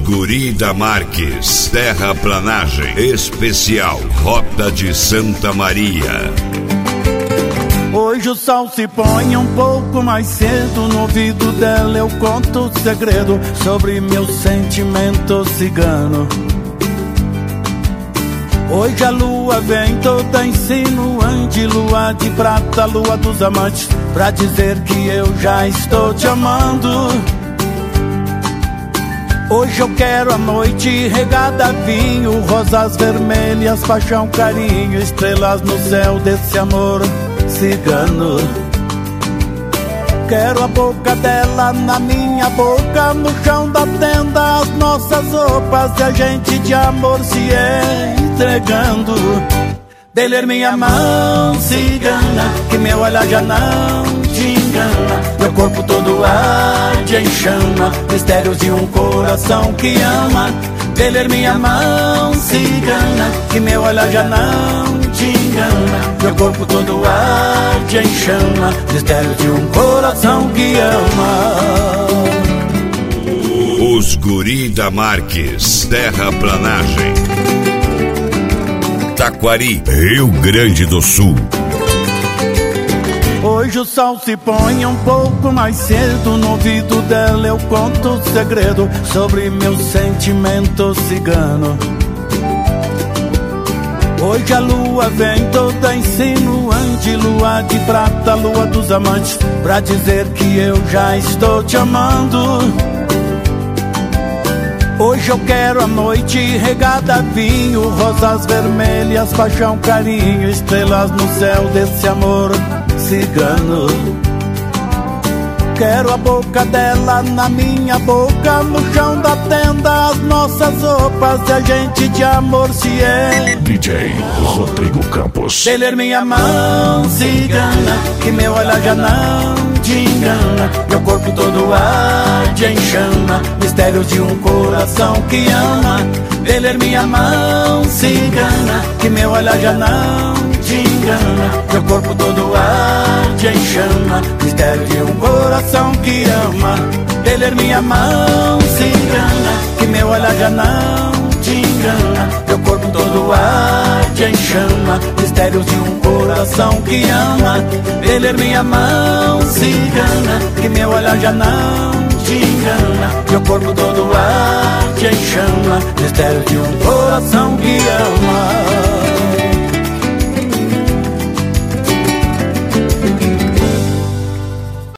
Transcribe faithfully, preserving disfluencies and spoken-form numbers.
Guri da Marques, terraplanagem especial, Rota de Santa Maria. Hoje o sol se põe um pouco mais cedo. No ouvido dela eu conto o segredo sobre meu sentimento cigano. Hoje a lua vem toda insinuante, lua de prata, lua dos amantes, pra dizer que eu já estou te amando. Hoje eu quero a noite regada a vinho, rosas vermelhas, paixão, carinho, estrelas no céu desse amor cigano. Quero a boca dela na minha boca, no chão da tenda as nossas roupas e a gente de amor se entregando. Dele minha mão cigana, que meu olhar já não te engana. Meu corpo todo arde em chama, mistérios de um coração que ama. Dele minha mão cigana, que meu olhar já não te engana. Meu corpo todo arde em chama, mistérios de um coração que ama. Os Guri da Marques, terraplanagem. Taquari, Rio Grande do Sul. Hoje o sol se põe um pouco mais cedo. No ouvido dela eu conto o segredo sobre meu sentimento cigano. Hoje a lua vem toda insinuante, lua de prata, lua dos amantes, pra dizer que eu já estou te amando. Hoje eu quero a noite regada a vinho, rosas vermelhas, paixão, carinho, estrelas no céu desse amor cigano. Quero a boca dela na minha boca, no chão da tenda as nossas roupas e a gente de amor se é. D J Rodrigo Campos. Dele minha mão cigana, que meu olhar já não te engana. Meu corpo todo arde em chama, mistérios de um coração que ama. Dele minha mão cigana, que meu olhar já não te engana. Meu corpo todo arde em chama, mistério de um coração que ama. Dele minha mão cigana, que meu olhar já não te engana. Meu corpo todo arde em chama, mistérios de um coração que ama. Dele minha mão cigana, que meu olhar já não te engana. Meu corpo todo arde em chama, mistérios de um coração que ama.